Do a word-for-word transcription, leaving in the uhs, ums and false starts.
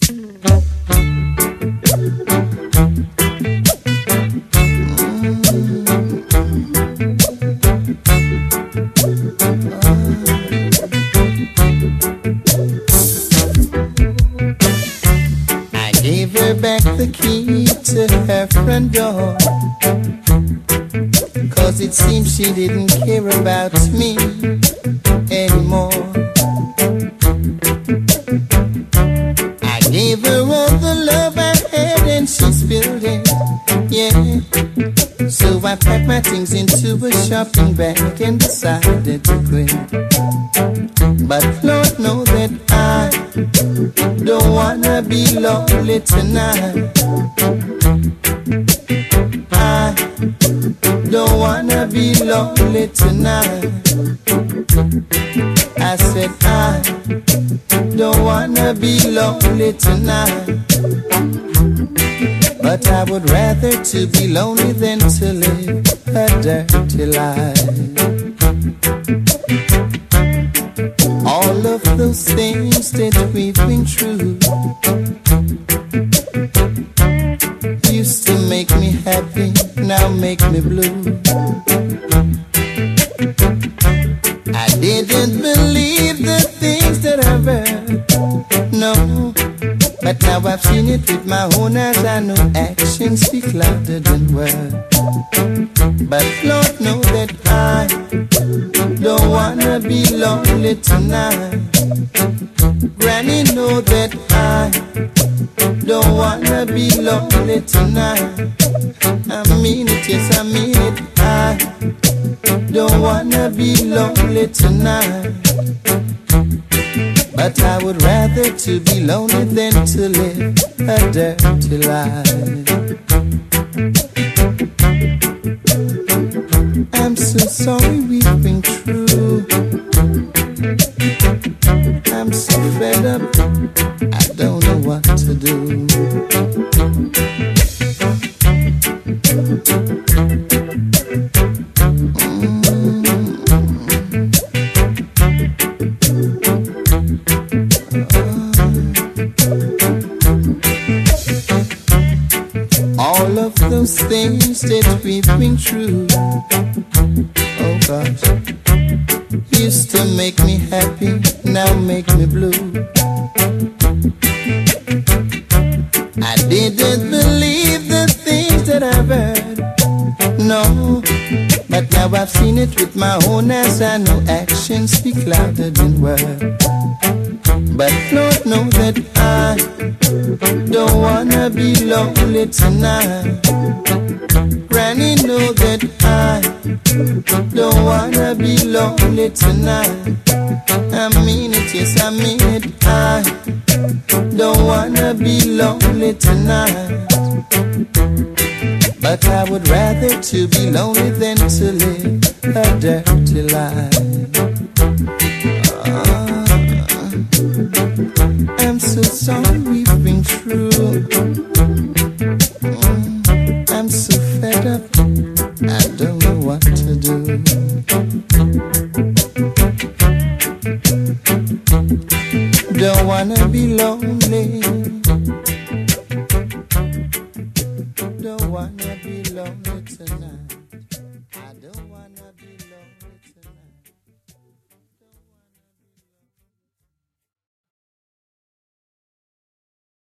Back the key to her front door, 'cause it seems she didn't care about me anymore. I gave her all the love I had and she spilled it, yeah. So I packed my things into a shopping bag and decided to quit. But Lord knows that I don't wanna be lonely tonight. I don't wanna be lonely tonight. I said I don't wanna be lonely tonight. But I would rather to be lonely than to live a dirty life. All of those things that we've been through used to make me happy, now make me blue. I didn't believe the things that I've heard, no. But now I've seen it with my own eyes. I know actions speak louder than words. But Lord knows that I don't wanna be lonely tonight. Granny know that I don't wanna be lonely tonight. I mean it, yes I mean it. I don't wanna be lonely tonight. But I would rather to be lonely than to live a dirty life. I'm so sorry we've been through. I'm so fed up, I don't know what to do. All of those things that we've been through, oh gosh, used to make me happy, now make me blue. I didn't believe the things that I've heard, no. But now I've seen it with my own eyes. I know actions speak louder than words. But Lord knows that I don't wanna be lonely tonight. Granny know that I don't wanna be lonely tonight. I mean it, yes I mean it. I don't wanna be lonely tonight. But I would rather to be lonely than to live a dirty life. I'm so sorry we've been through.